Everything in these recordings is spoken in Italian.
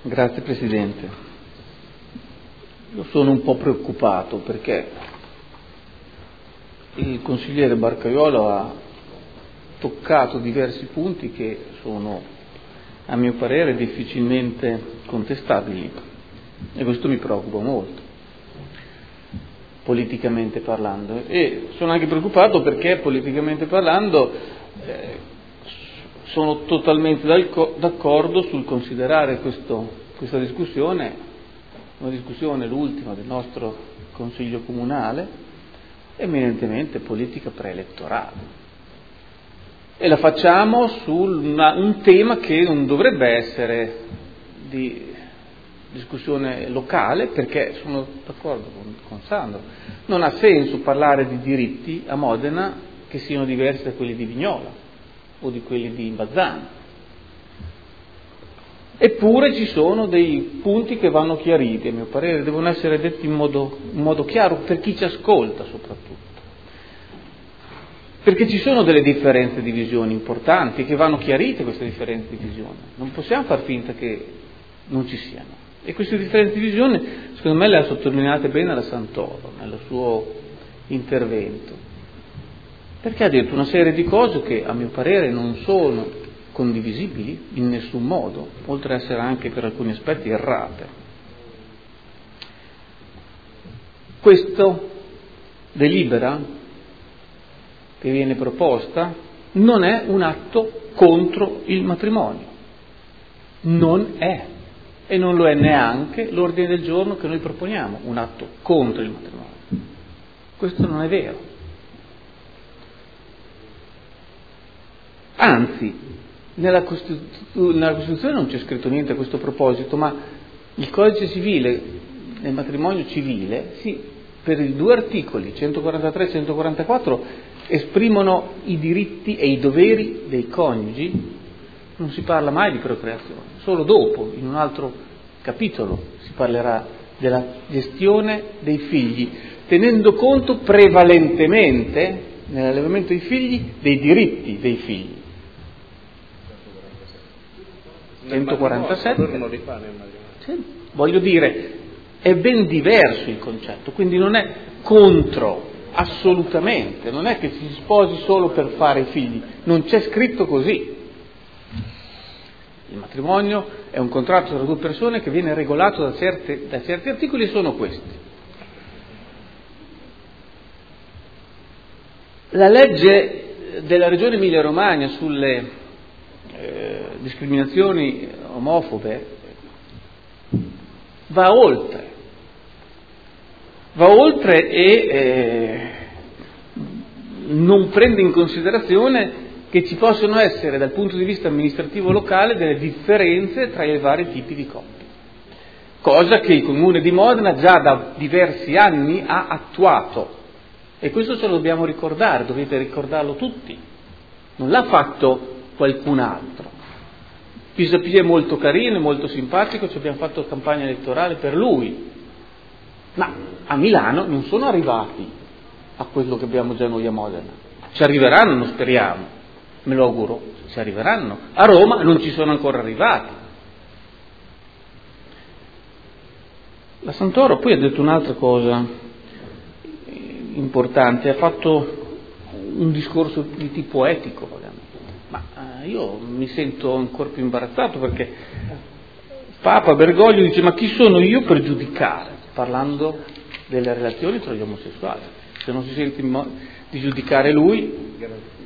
Grazie Presidente. Io sono un po' preoccupato perché il consigliere Barcaiuolo ha toccato diversi punti che sono, a mio parere, difficilmente contestabili, e questo mi preoccupa molto, politicamente parlando. E sono anche preoccupato perché, politicamente parlando, sono totalmente d'accordo sul considerare questa discussione una discussione, l'ultima del nostro Consiglio Comunale, eminentemente politica preelettorale. E la facciamo su un tema che non dovrebbe essere di discussione locale, perché sono d'accordo con Sandro, non ha senso parlare di diritti a Modena che siano diversi da quelli di Vignola o di quelli di Bazzano. Eppure ci sono dei punti che vanno chiariti, a mio parere, devono essere detti in modo chiaro per chi ci ascolta soprattutto. Perché ci sono delle differenze di visione importanti che vanno chiarite, queste differenze di visione. Non possiamo far finta che non ci siano. E queste differenze di visione, secondo me, le ha sottolineate bene la Santoro nel suo intervento. Perché ha detto una serie di cose che, a mio parere, non sono condivisibili in nessun modo, oltre ad essere anche per alcuni aspetti errate. Questo delibera che viene proposta non è un atto contro il matrimonio, non è, e non lo è neanche l'ordine del giorno che noi proponiamo, un atto contro il matrimonio. Questo non è vero. Anzi, nella Costituzione non c'è scritto niente a questo proposito, ma il Codice Civile, nel matrimonio civile, per i due articoli, 143 e 144, esprimono i diritti e i doveri dei coniugi. Non si parla mai di procreazione, solo dopo, in un altro capitolo, si parlerà della gestione dei figli, tenendo conto prevalentemente, nell'allevamento dei figli, dei diritti dei figli. 147. Sì, voglio dire, è ben diverso il concetto, quindi non è contro, assolutamente, non è che si sposi solo per fare i figli, non c'è scritto così. Il matrimonio è un contratto tra due persone che viene regolato da certi articoli, e sono questi. La legge della Regione Emilia-Romagna sulle discriminazioni omofobe va oltre e non prende in considerazione che ci possono essere dal punto di vista amministrativo locale delle differenze tra i vari tipi di coppie, cosa che il Comune di Modena già da diversi anni ha attuato, e questo ce lo dobbiamo ricordare, dovete ricordarlo tutti, non l'ha fatto qualcun altro. Pisapia è molto carino, è molto simpatico, ci abbiamo fatto campagna elettorale per lui, ma a Milano non sono arrivati a quello che abbiamo già noi a Modena. Ci arriveranno, speriamo, me lo auguro, ci arriveranno. A Roma non ci sono ancora arrivati. La Santoro poi ha detto un'altra cosa importante, ha fatto un discorso di tipo etico, ma io mi sento ancora più imbarazzato perché Papa Bergoglio dice: ma chi sono io per giudicare, parlando delle relazioni tra gli omosessuali? Se non si sente di giudicare lui,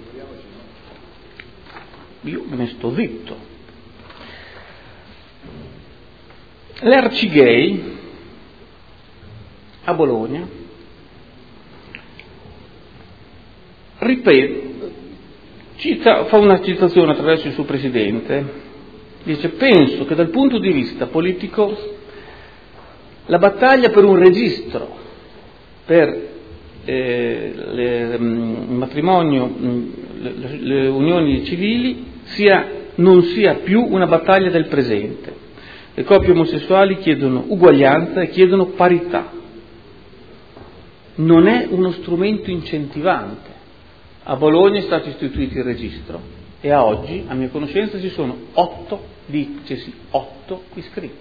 io me ne sto zitto. L'Arcigay a Bologna fa una citazione attraverso il suo presidente, dice: penso che dal punto di vista politico la battaglia per un registro per il matrimonio, le unioni civili non sia più una battaglia del presente. Le coppie omosessuali chiedono uguaglianza e chiedono parità. Non è uno strumento incentivante. A Bologna è stato istituito il registro e a oggi, a mia conoscenza, ci sono 8 dicesi 8 iscritti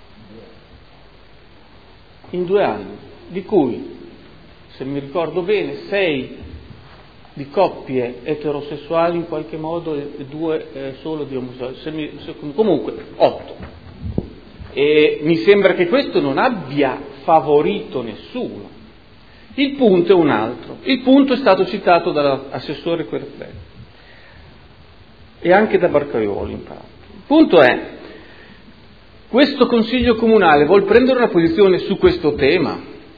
in 2 anni, di cui, se mi ricordo bene, 6 di coppie eterosessuali in qualche modo e 2 solo di omosessuali, comunque 8. E mi sembra che questo non abbia favorito nessuno. Il punto è un altro. Il punto è stato citato dall'assessore Querfelli e anche da Barcaiuolo in parte. Il punto è: questo Consiglio Comunale vuol prendere una posizione su questo tema?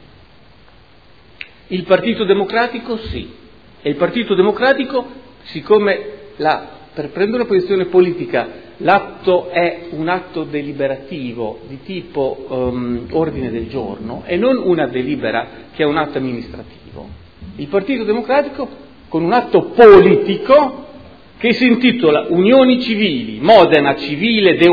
Il Partito Democratico sì. E il Partito Democratico, siccome per prendere una posizione politica l'atto è un atto deliberativo di tipo ordine del giorno e non una delibera che è un atto amministrativo, il Partito Democratico, con un atto politico che si intitola Unioni Civili, Modena civile ed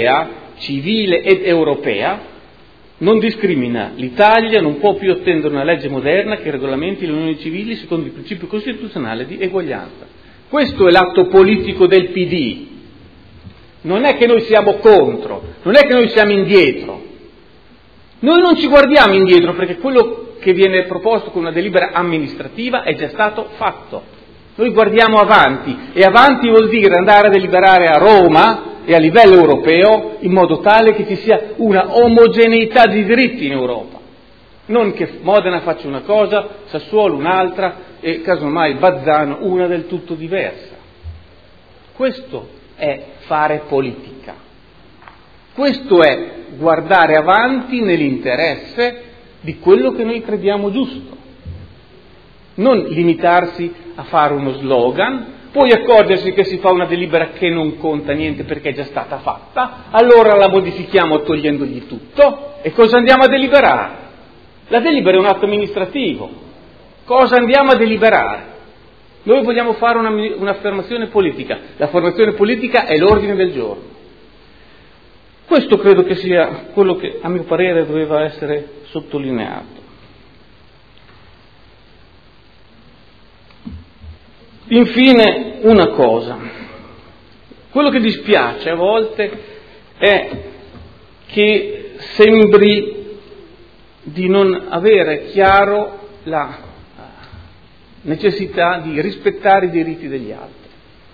europea, non discrimina. L'Italia non può più attendere una legge moderna che regolamenti le unioni civili secondo il principio costituzionale di eguaglianza. Questo è l'atto politico del PD. Non è che noi siamo contro, non è che noi siamo indietro. Noi non ci guardiamo indietro perché quello che viene proposto con una delibera amministrativa è già stato fatto. Noi guardiamo avanti, e avanti vuol dire andare a deliberare a Roma e a livello europeo in modo tale che ci sia una omogeneità di diritti in Europa. Non che Modena faccia una cosa, Sassuolo un'altra e casomai Bazzano una del tutto diversa. Questo è fare politica. Questo è guardare avanti nell'interesse di quello che noi crediamo giusto. Non limitarsi a fare uno slogan, poi accorgersi che si fa una delibera che non conta niente perché è già stata fatta, allora la modifichiamo togliendogli tutto, e cosa andiamo a deliberare? La delibera è un atto amministrativo. Cosa andiamo a deliberare? Noi vogliamo fare un'affermazione politica. L'affermazione politica è l'ordine del giorno. Questo credo che sia quello che, a mio parere, doveva essere sottolineato. Infine, una cosa. Quello che dispiace a volte è che sembri di non avere chiaro la necessità di rispettare i diritti degli altri.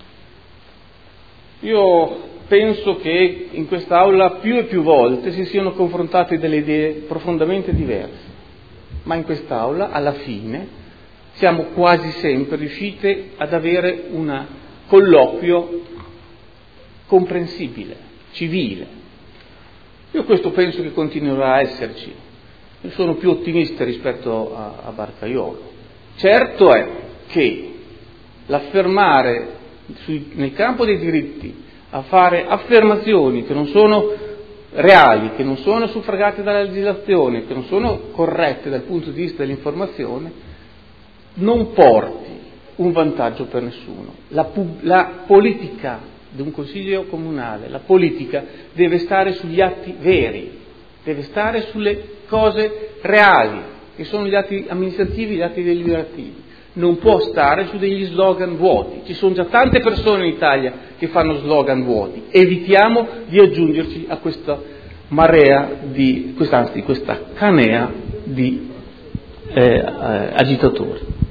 Io penso che in quest'Aula più e più volte si siano confrontate delle idee profondamente diverse, ma in quest'Aula alla fine siamo quasi sempre riusciti ad avere un colloquio comprensibile, civile. Io questo penso che continuerà a esserci. Io sono più ottimista rispetto a Barcaiuolo. Certo è che l'affermare nel campo dei diritti, a fare affermazioni che non sono reali, che non sono suffragate dalla legislazione, che non sono corrette dal punto di vista dell'informazione, non porti un vantaggio per nessuno. La politica di un consiglio comunale, la politica deve stare sugli atti veri, deve stare sulle cose reali, che sono gli atti amministrativi, gli atti deliberativi. Non può stare su degli slogan vuoti. Ci sono già tante persone in Italia che fanno slogan vuoti. Evitiamo di aggiungerci a questa marea questa canea di agitatori.